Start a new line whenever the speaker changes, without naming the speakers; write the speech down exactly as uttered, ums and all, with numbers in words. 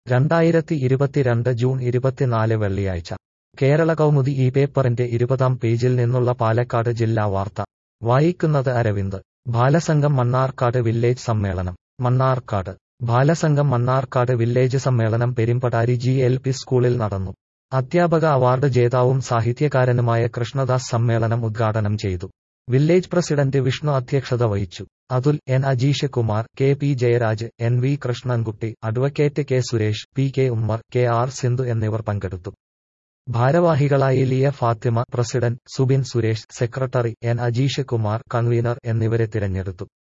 രണ്ടായിരത്തി ഇരുപത്തിരണ്ട് ജൂൺ ഇരുപത്തിനാല് വെള്ളിയാഴ്ച കേരള കൗമുദി ഈ പേപ്പറിന്റെ ഇരുപതാം പേജിൽ നിന്നുള്ള പാലക്കാട് ജില്ലാ വാർത്ത വായിക്കുന്നത് അരവിന്ദ്. ബാലസംഘം മണ്ണാർക്കാട് വില്ലേജ് സമ്മേളനം. മണ്ണാർക്കാട് ബാലസംഘം മണ്ണാർക്കാട് വില്ലേജ് സമ്മേളനം പെരുമ്പടാരി ജി എൽ പി സ്കൂളിൽ നടന്നു. അധ്യാപക അവാർഡ് ജേതാവും സാഹിത്യകാരനുമായ കൃഷ്ണദാസ് സമ്മേളനം ഉദ്ഘാടനം ചെയ്തു. വില്ലേജ് പ്രസിഡന്റ് വിഷ്ണു അധ്യക്ഷത വഹിച്ചു. Athul, N Ajeesh Kumar, K P Jayaraj, N V Krishnankutty, advocate K Suresh, P K Ummer, K R Sindhu എന്നിവർ പങ്കെടുത്തു. ഭാരവാഹികളായി Liya Fathima president, Subin Suresh secretary, N Ajeesh Kumar convener എന്നിവരെ തിരഞ്ഞെടുത്തു.